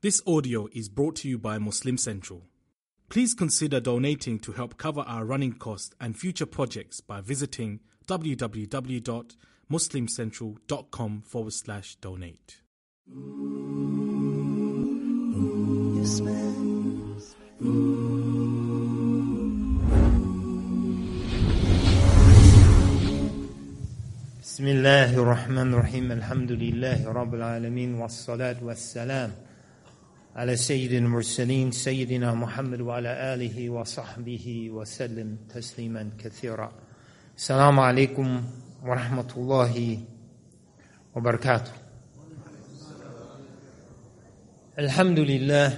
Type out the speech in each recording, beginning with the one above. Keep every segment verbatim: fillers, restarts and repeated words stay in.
This audio is brought to you by Muslim Central. Please consider donating to help cover our running costs and future projects by visiting www.muslimcentral.com forward slash donate. بسم الله الرحمن الرحيم الحمد لله رب العالمين والصلاة والسلام على سيد المرسلين سيدنا محمد وعلى آله وصحبه وسلم تسليما كثيرا. السلام عليكم ورحمة الله وبركاته. الحمد لله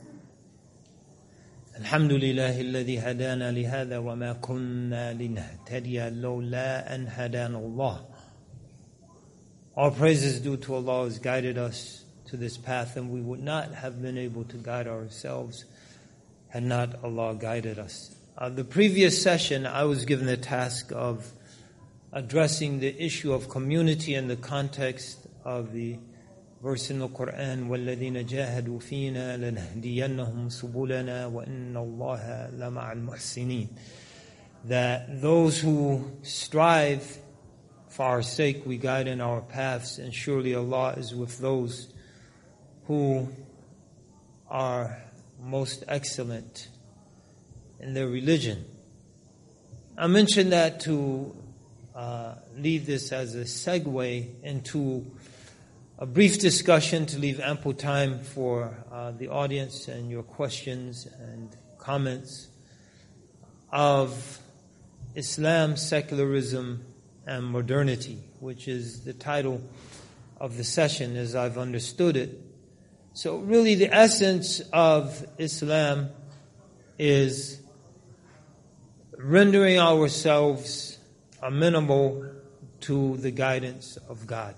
الحمد لله الذي هدانا لهذا وما كنا لنهتدي لولا أن هدانا الله. All praise is due to Allah who has guided us to this path, and we would not have been able to guide ourselves had not Allah guided us. Uh, the previous session, I was given the task of addressing the issue of community in the context of the verse in the Quran, وَالَّذِينَ جَاهَدُوا فِينَا لَنَهْدِيَنَّهُمْ سُبُلَنَا وَإِنَّ اللَّهَ لَمَعَ الْمُحْسِنِينَ. That those who strive for our sake, we guide in our paths, and surely Allah is with those who are most excellent in their religion. I mentioned that to uh, leave this as a segue into a brief discussion to leave ample time for uh, the audience and your questions and comments of Islam, secularism, and modernity, which is the title of the session as I've understood it. So really the essence of Islam is rendering ourselves amenable to the guidance of God.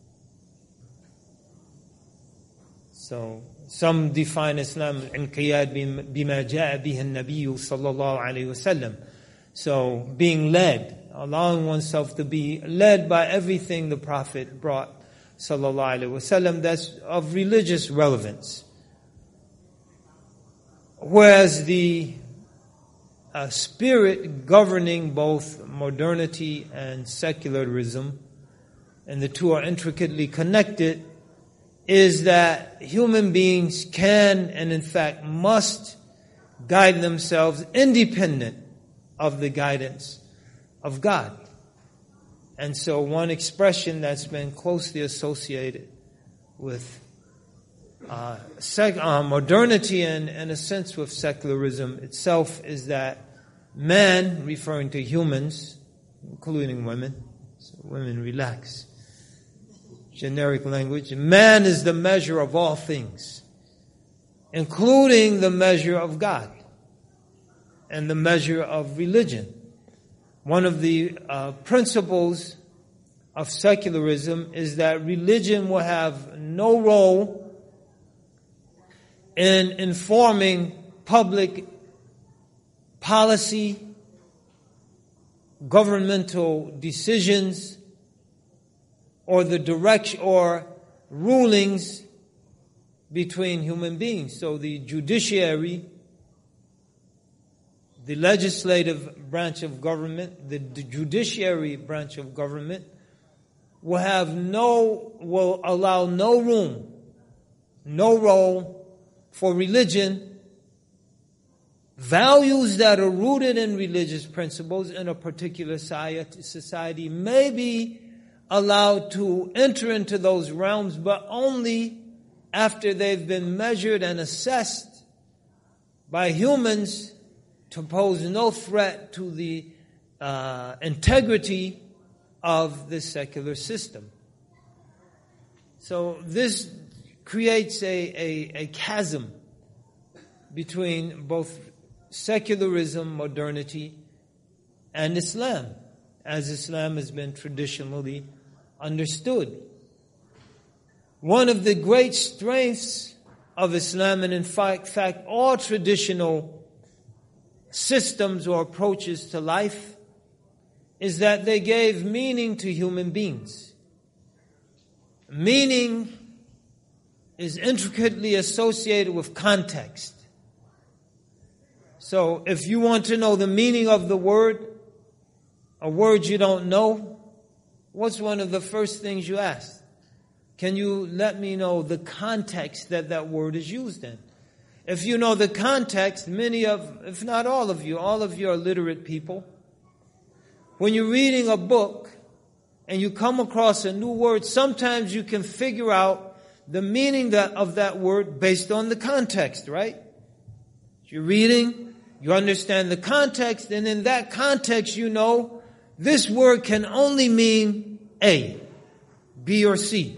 So some define Islam inqiyad bima ja'a bihi an-nabiy sallallahu alayhi wa sallam. So being led, allowing oneself to be led by everything the Prophet brought, sallallahu alaihi wasallam, that's of religious relevance. Whereas the uh, spirit governing both modernity and secularism, and the two are intricately connected, is that human beings can and in fact must guide themselves independent of the guidance of God. And so one expression that's been closely associated with uh, sec- uh, modernity and, in a sense, with secularism itself is that man, referring to humans, including women, so women relax, generic language, man is the measure of all things, including the measure of God and the measure of religion. One of the uh, principles of secularism is that religion will have no role in informing public policy, governmental decisions, or the direction or rulings between human beings. So the judiciary, the legislative branch of government, the, the judiciary branch of government will have no, will allow no room, no role for religion. Values that are rooted in religious principles in a particular society may be allowed to enter into those realms, but only after they've been measured and assessed by humans to pose no threat to the uh, integrity of the secular system. So this creates a, a, a chasm between both secularism, modernity, and Islam, as Islam has been traditionally understood. One of the great strengths of Islam, and in fact, fact all traditional systems or approaches to life, is that they gave meaning to human beings. Meaning is intricately associated with context. So if you want to know the meaning of the word, a word you don't know, what's one of the first things you ask? Can you let me know the context that that word is used in? If you know the context, many of, if not all of you, all of you are literate people. When you're reading a book and you come across a new word, sometimes you can figure out the meaning that, of that word based on the context, right? You're reading, you understand the context, and in that context you know this word can only mean A, B, or C.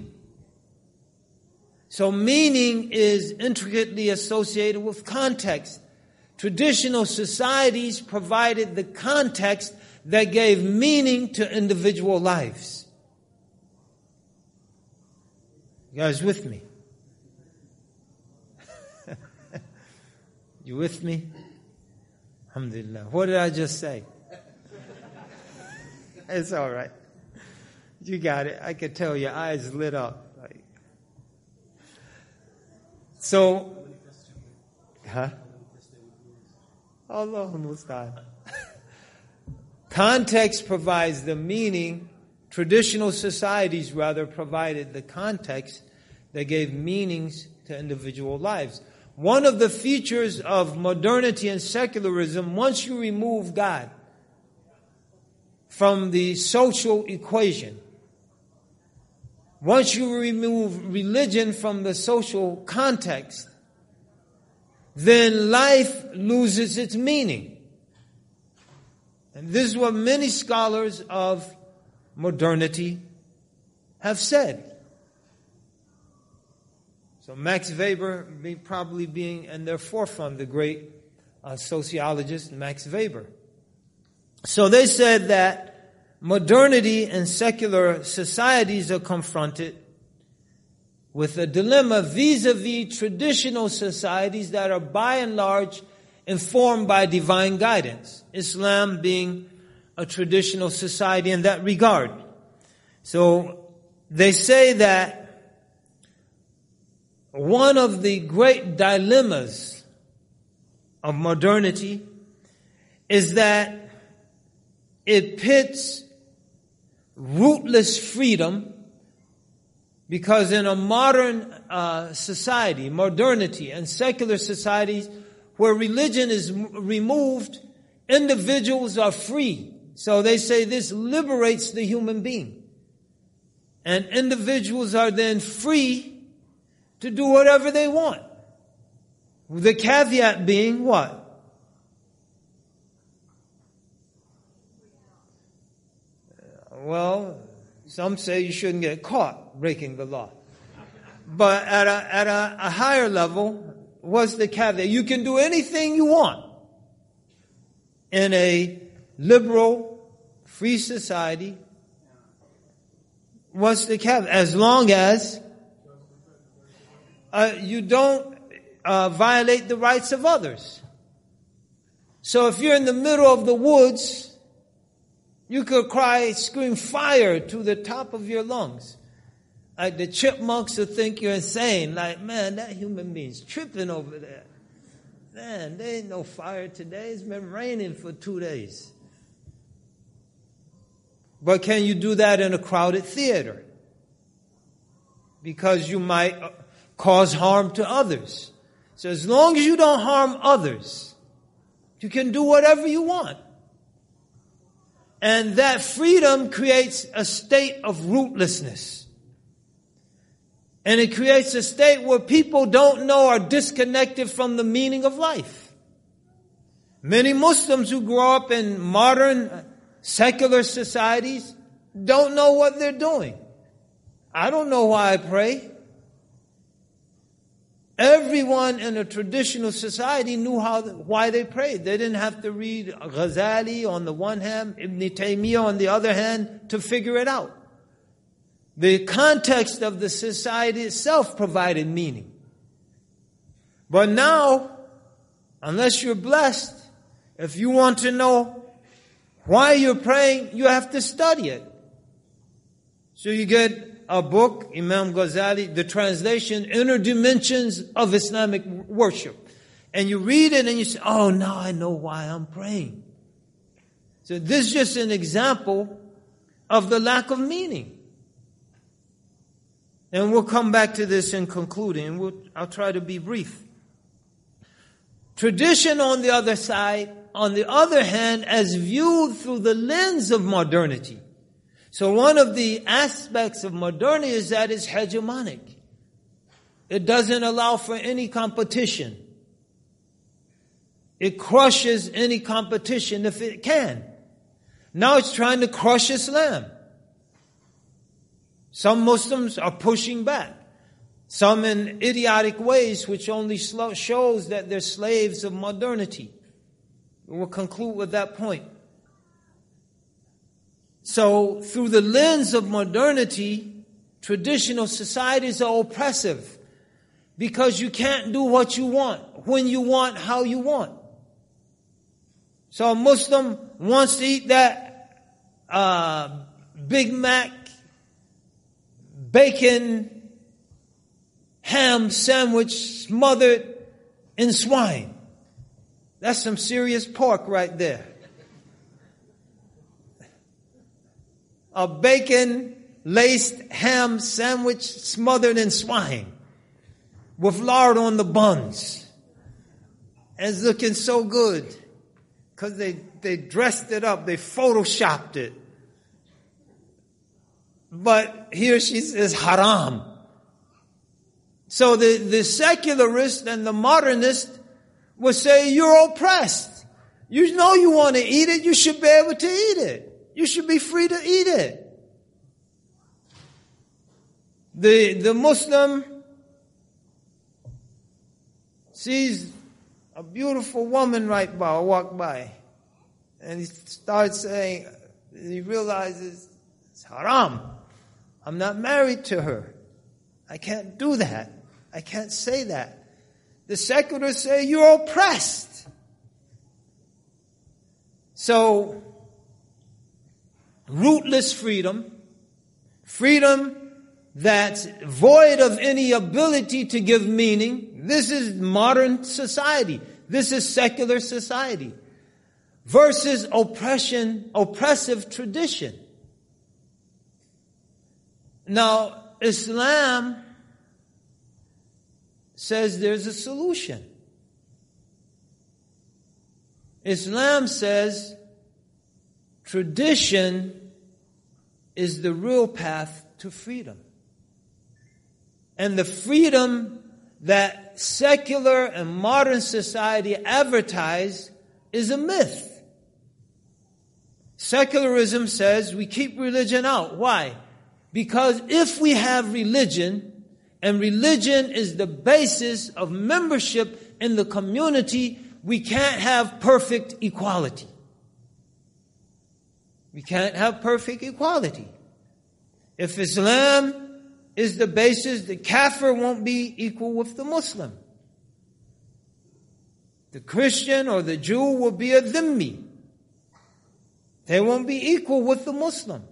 So meaning is intricately associated with context. Traditional societies provided the context that gave meaning to individual lives. You guys with me? You with me? Alhamdulillah. What did I just say? It's all right. You got it. I could tell your eyes lit up. So, huh? Allahu musta'an. Context provides the meaning. Traditional societies rather provided the context that gave meanings to individual lives. One of the features of modernity and secularism, once you remove God from the social equation, once you remove religion from the social context, then life loses its meaning. And this is what many scholars of modernity have said. So Max Weber be probably being in their forefront, the great uh, sociologist Max Weber. So they said that modernity and secular societies are confronted with a dilemma vis-a-vis traditional societies that are by and large informed by divine guidance. Islam being a traditional society in that regard. So they say that one of the great dilemmas of modernity is that it pits rootless freedom, because in a modern uh, society, modernity and secular societies where religion is m- removed, individuals are free. So they say this liberates the human being. And individuals are then free to do whatever they want. The caveat being what? Well, some say you shouldn't get caught breaking the law. But at a, at a, a higher level, what's the caveat? You can do anything you want in a liberal, free society. What's the caveat? As long as uh, you don't uh, violate the rights of others. So if you're in the middle of the woods, you could cry, scream fire to the top of your lungs. Like the chipmunks will think you're insane. Like, man, that human being's tripping over there. Man, there ain't no fire today. It's been raining for two days. But can you do that in a crowded theater? Because you might cause harm to others. So as long as you don't harm others, you can do whatever you want. And that freedom creates a state of rootlessness. And it creates a state where people don't know, are disconnected from the meaning of life. Many Muslims who grow up in modern secular societies don't know what they're doing. I don't know why I pray. Everyone in a traditional society knew how, why they prayed. They didn't have to read Ghazali on the one hand, Ibn Taymiyyah on the other hand to figure it out. The context of the society itself provided meaning. But now, unless you're blessed, if you want to know why you're praying, you have to study it. So you get a book, Imam Ghazali, the translation, Inner Dimensions of Islamic Worship. And you read it and you say, oh, now I know why I'm praying. So this is just an example of the lack of meaning. And we'll come back to this in concluding. We'll, I'll try to be brief. Tradition, on the other side, on the other hand, as viewed through the lens of modernity. So one of the aspects of modernity is that it's hegemonic. It doesn't allow for any competition. It crushes any competition if it can. Now it's trying to crush Islam. Some Muslims are pushing back. Some in idiotic ways, which only shows that they're slaves of modernity. We'll conclude with that point. So, through the lens of modernity, traditional societies are oppressive because you can't do what you want, when you want, how you want. So a Muslim wants to eat that uh, Big Mac, bacon, ham sandwich smothered in swine. That's some serious pork right there. A bacon-laced ham sandwich smothered in swine with lard on the buns. And it's looking so good because they, they dressed it up, they photoshopped it. But here she says haram. So the, the secularist and the modernist will say you're oppressed. You know you want to eat it, you should be able to eat it. You should be free to eat it. The, the Muslim sees a beautiful woman right by, walk by, and he starts saying, he realizes it's haram. I'm not married to her. I can't do that. I can't say that. The secularists say you're oppressed. So, rootless freedom, freedom that's void of any ability to give meaning. This is modern society. This is secular society. Versus oppression, oppressive tradition. Now, Islam says there's a solution. Islam says tradition is the real path to freedom. And the freedom that secular and modern society advertise is a myth. Secularism says we keep religion out. Why? Because if we have religion, and religion is the basis of membership in the community, we can't have perfect equality. We can't have perfect equality. If Islam is the basis, the kafir won't be equal with the Muslim. The Christian or the Jew will be a dhimmi. They won't be equal with the Muslim.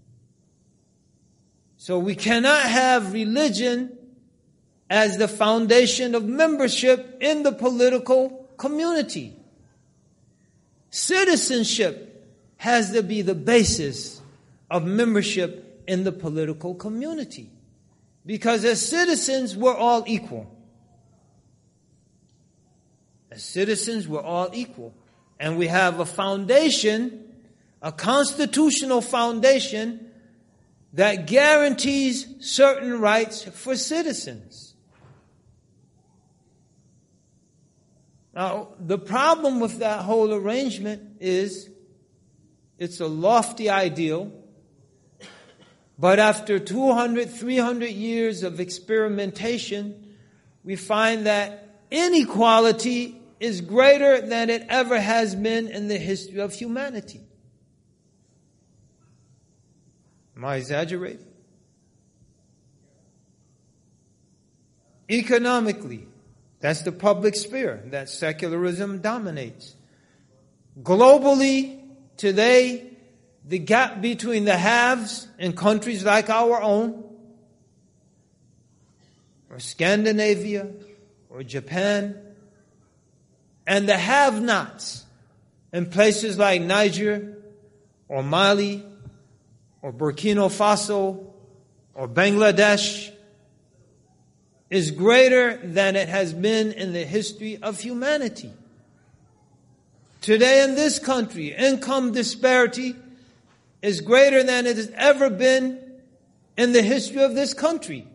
So we cannot have religion as the foundation of membership in the political community. Citizenship has to be the basis of membership in the political community. Because as citizens, we're all equal. As citizens, we're all equal. And we have a foundation, a constitutional foundation that guarantees certain rights for citizens. Now, the problem with that whole arrangement is it's a lofty ideal, but after two hundred, three hundred years of experimentation, we find that inequality is greater than it ever has been in the history of humanity. Am I exaggerating? Economically, that's the public sphere that secularism dominates. Globally, today, the gap between the haves in countries like our own or Scandinavia or Japan, and the have-nots in places like Niger or Mali or Burkina Faso or Bangladesh is greater than it has been in the history of humanity. Today in this country, income disparity is greater than it has ever been in the history of this country.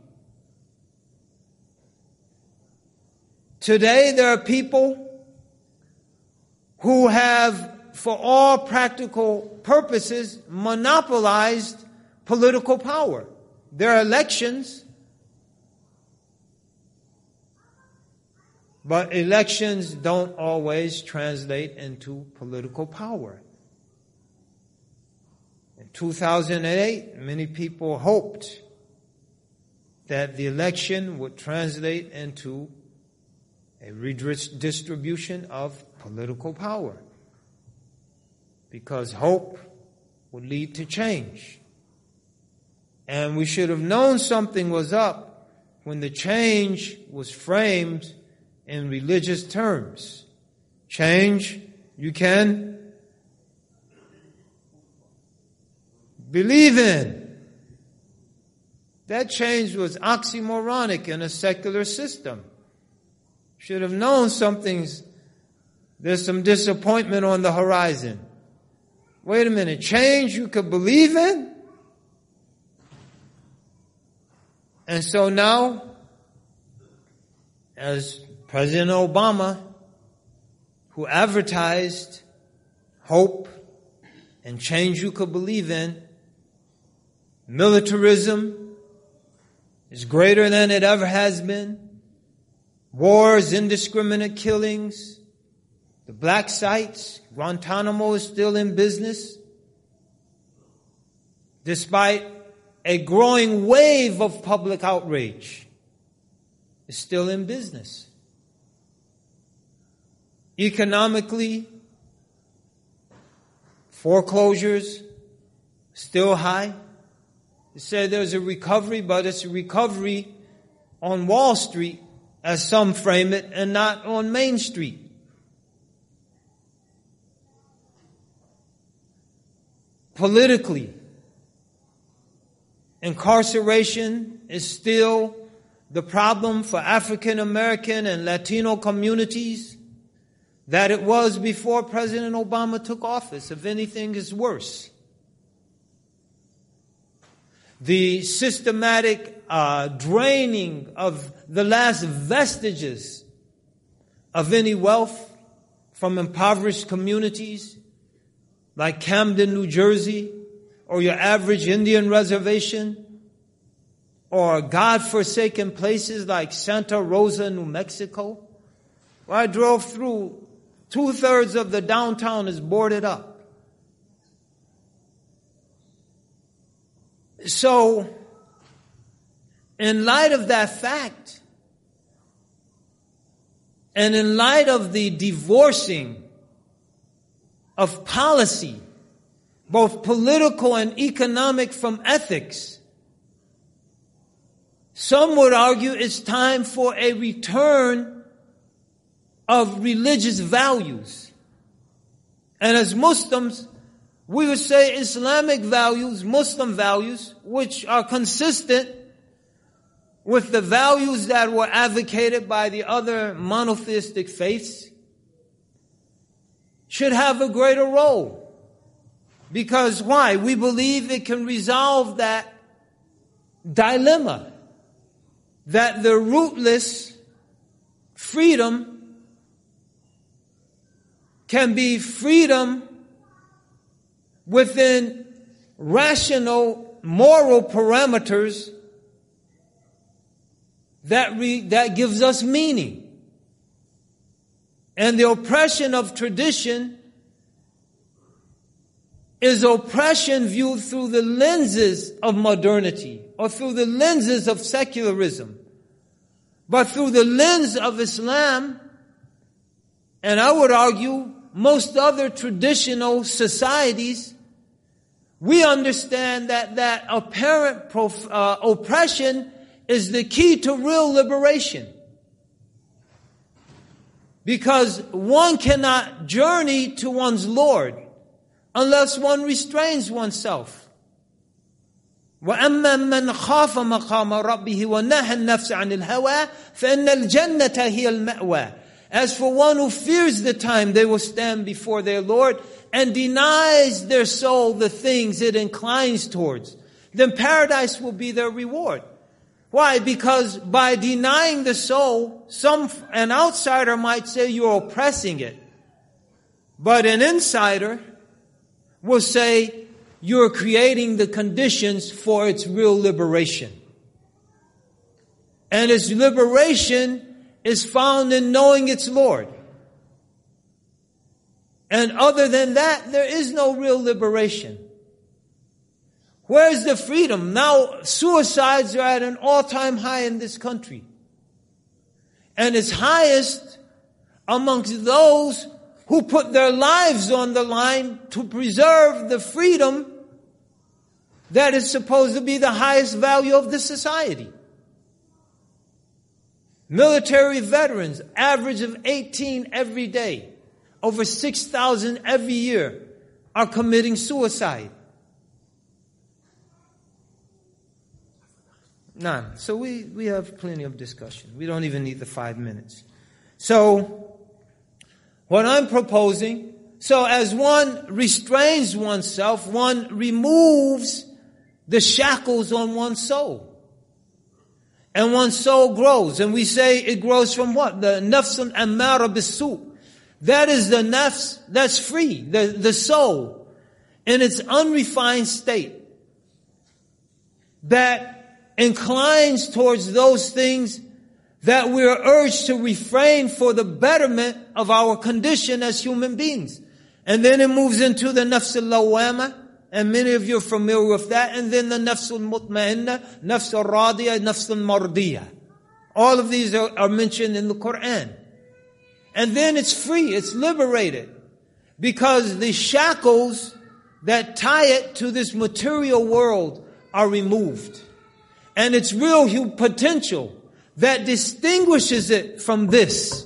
Today there are people who have, for all practical purposes, monopolized political power. There are elections, but elections don't always translate into political power. In two thousand eight, many people hoped that the election would translate into a redistribution of political power, because hope would lead to change. And we should have known something was up when the change was framed in religious terms. Change you can believe in. That change was oxymoronic in a secular system. Should have known something's, there's some disappointment on the horizon. Wait a minute, change you could believe in? And so now, as President Obama, who advertised hope and change you could believe in, militarism is greater than it ever has been. Wars, indiscriminate killings, the black sites, Guantanamo is still in business, despite a growing wave of public outrage, is still in business. Economically, foreclosures still high. They say there's a recovery, but it's a recovery on Wall Street, as some frame it, and not on Main Street. Politically, incarceration is still the problem for African American and Latino communities that it was before President Obama took office. If anything, it's worse. The systematic uh, draining of the last vestiges of any wealth from impoverished communities like Camden, New Jersey, or your average Indian reservation, or God-forsaken places like Santa Rosa, New Mexico, where I drove through, two-thirds of the downtown is boarded up. So, in light of that fact, and in light of the divorcing of policy, both political and economic, from ethics, some would argue it's time for a return of religious values. And as Muslims, we would say Islamic values, Muslim values, which are consistent with the values that were advocated by the other monotheistic faiths, should have a greater role. Because why? We believe it can resolve that dilemma, that the rootless freedom can be freedom within rational moral parameters that re, that gives us meaning. And the oppression of tradition is oppression viewed through the lenses of modernity or through the lenses of secularism. But through the lens of Islam, and I would argue most other traditional societies, we understand that that apparent prof, uh, oppression is the key to real liberation. Because one cannot journey to one's Lord unless one restrains oneself. وَأَمَّا مَنْ خَافَ مَقَامَ رَبِّهِ وَنَهَى النَّفْسَ عَنِ الْهَوَىٰ فَإِنَّ الْجَنَّةَ هِيَ الْمَأْوَىٰ. As for one who fears the time they will stand before their Lord and denies their soul the things it inclines towards, then paradise will be their reward. Why? Because by denying the soul, some an outsider might say you're oppressing it. But an insider will say you're creating the conditions for its real liberation. And its liberation is found in knowing its Lord. And other than that, there is no real liberation. Where's the freedom? Now, suicides are at an all-time high in this country. And it's highest amongst those who put their lives on the line to preserve the freedom that is supposed to be the highest value of the society. Military veterans, average of eighteen every day, over six thousand every year, are committing suicide. None. So we, we have plenty of discussion. We don't even need the five minutes. So, what I'm proposing, so as one restrains oneself, one removes the shackles on one's soul. And one's soul grows. And we say it grows from what? The nafs ammara bisu. That is the nafs that's free. The, the soul in its unrefined state. That inclines towards those things that we are urged to refrain for the betterment of our condition as human beings. And then it moves into the nafs al-lawama. And many of you are familiar with that. And then the nafs al-mutma'inna, nafs al-radiyah, nafs al-mardiyah. All of these are, are mentioned in the Quran. And then it's free, it's liberated. Because the shackles that tie it to this material world are removed. And its real potential that distinguishes it from this,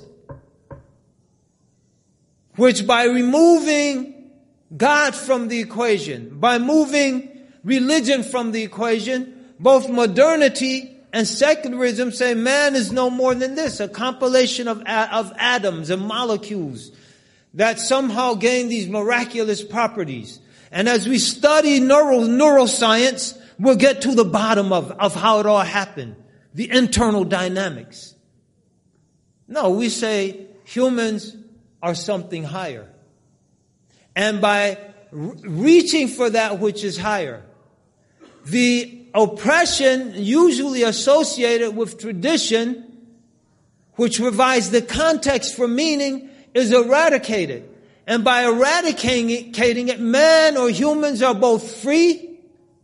which by removing God from the equation, by moving religion from the equation, both modernity and secularism say man is no more than this, a compilation of, of atoms and molecules that somehow gain these miraculous properties. And as we study neuro, neuroscience, we'll get to the bottom of, of how it all happened, the internal dynamics. No, we say humans are something higher. And by re- reaching for that which is higher, the oppression usually associated with tradition, which provides the context for meaning, is eradicated. And by eradicating it, man or humans are both free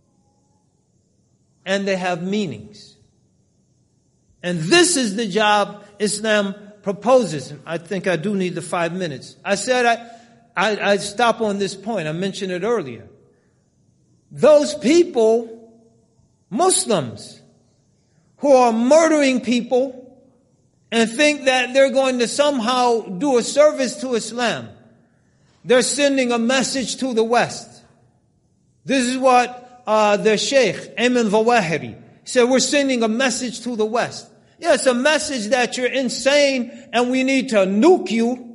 and they have meanings. And this is the job Islam proposes. I think I do need the five minutes. I said I, I, I'd stop on this point. I mentioned it earlier. Those people, Muslims, who are murdering people and think that they're going to somehow do a service to Islam, they're sending a message to the West. This is what uh, the Sheikh, Ayman Zawahiri, said, we're sending a message to the West. Yes, a message that you're insane and we need to nuke you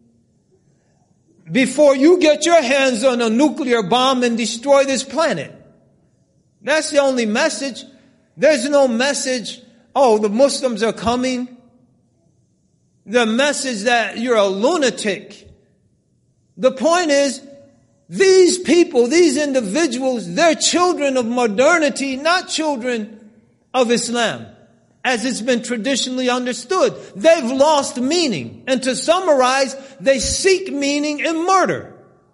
before you get your hands on a nuclear bomb and destroy this planet. That's the only message. There's no message, oh, the Muslims are coming. The message that you're a lunatic. The point is, these people, these individuals, they're children of modernity, not children of Islam, as it's been traditionally understood. They've lost meaning. And to summarize, they seek meaning in murder.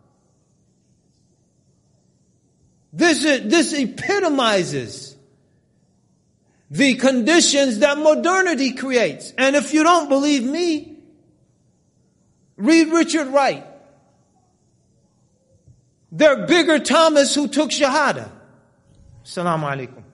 This, this epitomizes the conditions that modernity creates. And if you don't believe me, read Richard Wright. They're bigger Thomas who took Shahada. Assalamu alaikum.